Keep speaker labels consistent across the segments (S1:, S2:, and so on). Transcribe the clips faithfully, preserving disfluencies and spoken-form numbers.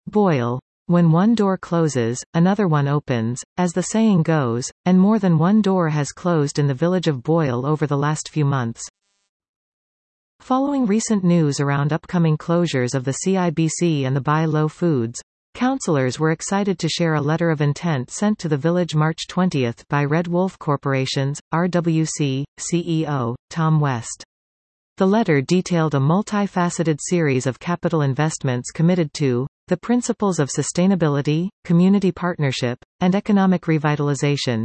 S1: Boyle. When one door closes, another one opens, as the saying goes, and more than one door has closed in the village of Boyle over the last few months. Following recent news around upcoming closures of the C I B C and the Buy Low Foods, councillors were excited to share a letter of intent sent to the village March twentieth by Red Wolf Corporation's, R W C, C E O, Tom West. The letter detailed a multifaceted series of capital investments committed to the principles of sustainability, community partnership, and economic revitalization.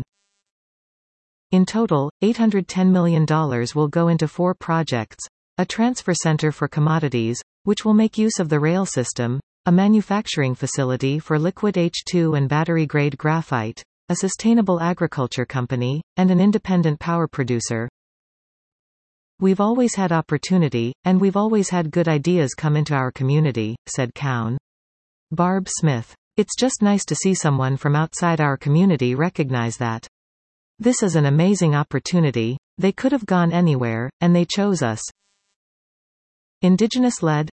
S1: In total, eight hundred ten million dollars will go into four projects: a transfer center for commodities, which will make use of the rail system, a manufacturing facility for liquid H two and battery-grade graphite, a sustainable agriculture company, and an independent power producer. "We've always had opportunity, and we've always had good ideas come into our community," said Cowan. Barb Smith. "It's just nice to see someone from outside our community recognize that. This is an amazing opportunity. They could have gone anywhere, and they chose us." Indigenous-led.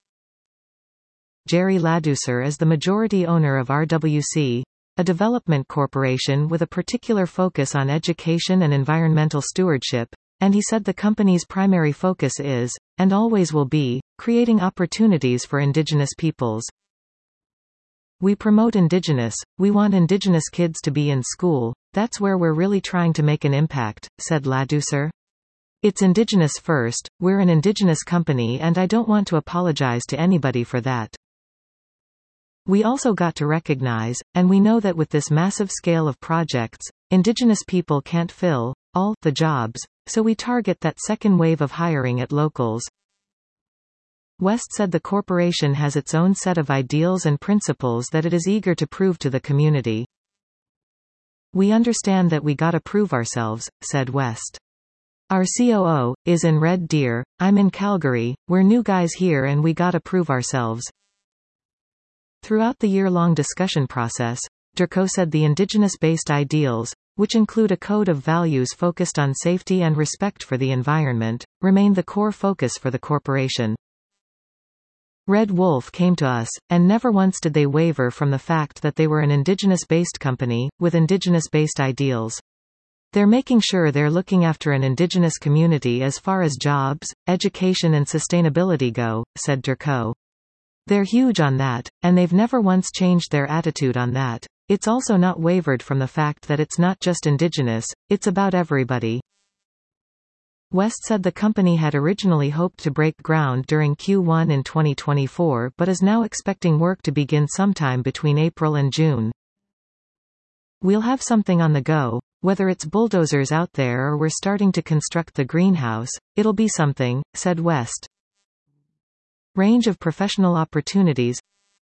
S1: Jerry Ladouceur is the majority owner of R W C, a development corporation with a particular focus on education and environmental stewardship, and he said the company's primary focus is, and always will be, creating opportunities for Indigenous peoples. "We promote Indigenous, we want Indigenous kids to be in school, that's where we're really trying to make an impact," said Ladouceur. "It's Indigenous first, we're an Indigenous company and I don't want to apologize to anybody for that. We also got to recognize, and we know that with this massive scale of projects, Indigenous people can't fill all the jobs, so we target that second wave of hiring at locals." West said the corporation has its own set of ideals and principles that it is eager to prove to the community. "We understand that we gotta prove ourselves," said West. "Our C O O is in Red Deer, I'm in Calgary, we're new guys here and we gotta prove ourselves." Throughout the year-long discussion process, Durko said the Indigenous-based ideals, which include a code of values focused on safety and respect for the environment, remain the core focus for the corporation. "Red Wolf came to us, and never once did they waver from the fact that they were an Indigenous-based company, with Indigenous-based ideals. They're making sure they're looking after an Indigenous community as far as jobs, education and sustainability go," said Durko. "They're huge on that, and they've never once changed their attitude on that. It's also not wavered from the fact that it's not just Indigenous, it's about everybody." West said the company had originally hoped to break ground during Q one in twenty twenty-four but is now expecting work to begin sometime between April and June. "We'll have something on the go. Whether it's bulldozers out there or we're starting to construct the greenhouse, it'll be something," said West. Range of professional opportunities.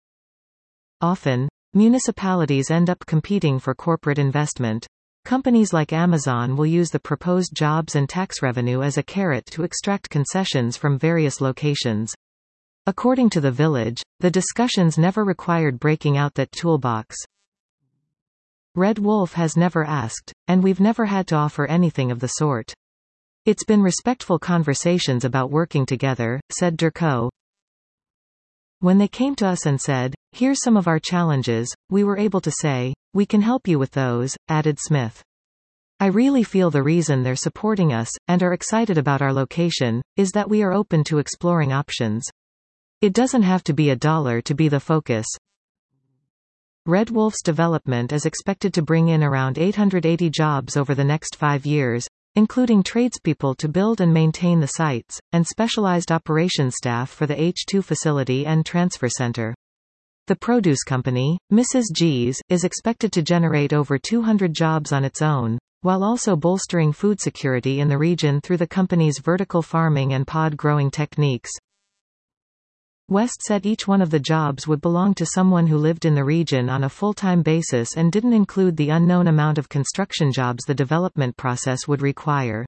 S1: Often, municipalities end up competing for corporate investment. Companies like Amazon will use the proposed jobs and tax revenue as a carrot to extract concessions from various locations. According to the village, the discussions never required breaking out that toolbox. "Red Wolf has never asked, and we've never had to offer anything of the sort. It's been respectful conversations about working together," said Durko. "When they came to us and said, 'Here's some of our challenges,' we were able to say, 'We can help you with those,'" added Smith. "I really feel the reason they're supporting us, and are excited about our location, is that we are open to exploring options. It doesn't have to be a dollar to be the focus." Red Wolf's development is expected to bring in around eight hundred eighty jobs over the next five years, including tradespeople to build and maintain the sites, and specialized operations staff for the H two facility and transfer center. The produce company, Missus G's, is expected to generate over two hundred jobs on its own, while also bolstering food security in the region through the company's vertical farming and pod growing techniques. West said each one of the jobs would belong to someone who lived in the region on a full-time basis and didn't include the unknown amount of construction jobs the development process would require.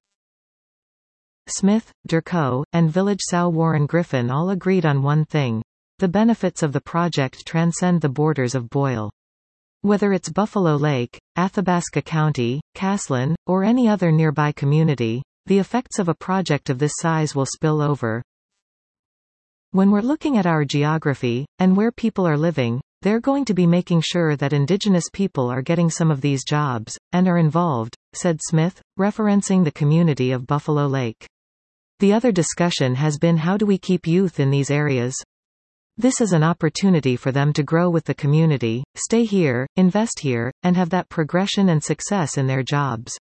S1: Smith, Durko, and Village Sow Warren Griffin all agreed on one thing: the benefits of the project transcend the borders of Boyle. Whether it's Buffalo Lake, Athabasca County, Caslin, or any other nearby community, the effects of a project of this size will spill over. When we're looking at our geography, and where people are living, They're going to be making sure that Indigenous people are getting some of these jobs, and are involved," said Smith, referencing the community of Buffalo Lake. The other discussion has been how do we keep youth in these areas? This is an opportunity for them to grow with the community, stay here, invest here, and have that progression and success in their jobs.